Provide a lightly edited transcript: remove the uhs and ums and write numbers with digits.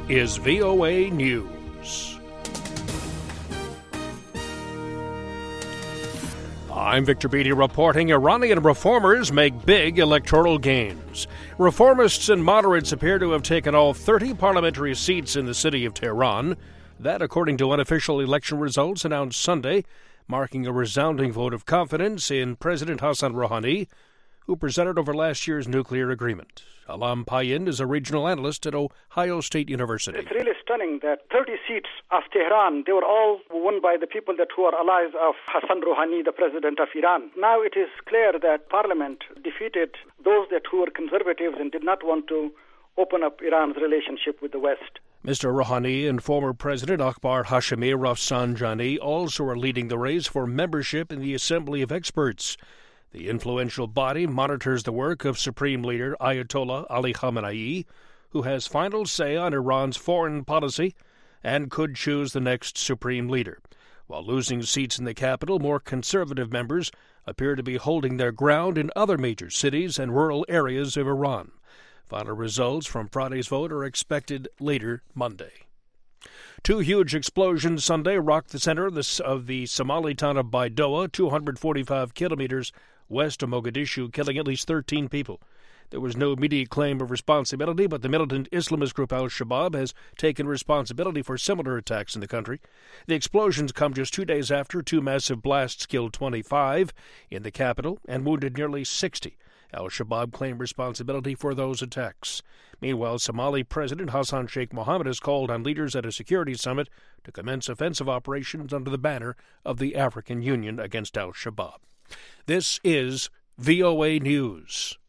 is VOA News. I'm Victor Beatty reporting Iranian reformers make big electoral gains. Reformists and moderates appear to have taken all 30 parliamentary seats in the city of Tehran. That, according to unofficial election results announced Sunday, marking a resounding vote of confidence in President Hassan Rouhani, who presided over last year's nuclear agreement. Alam Payin is a regional analyst at Ohio State University. It's really stunning that 30 seats of Tehran, they were all won by the people who are allies of Hassan Rouhani, the president of Iran. Now it is clear that Parliament defeated those who were conservatives and did not want to open up Iran's relationship with the West. Mr. Rouhani and former President Akbar Hashemi Rafsanjani also are leading the race for membership in the Assembly of Experts. The influential body monitors the work of Supreme Leader Ayatollah Ali Khamenei, who has final say on Iran's foreign policy and could choose the next Supreme Leader. While losing seats in the capital, more conservative members appear to be holding their ground in other major cities and rural areas of Iran. Final results from Friday's vote are expected later Monday. Two huge explosions Sunday rocked the center of the Somali town of Baidoa, 245 kilometers west of Mogadishu, killing at least 13 people. There was no immediate claim of responsibility, but the militant Islamist group Al-Shabaab has taken responsibility for similar attacks in the country. The explosions come just 2 days after two massive blasts killed 25 in the capital and wounded nearly 60. Al-Shabaab claimed responsibility for those attacks. Meanwhile, Somali President Hassan Sheikh Mohammed has called on leaders at a security summit to commence offensive operations under the banner of the African Union against Al-Shabaab. This is VOA News.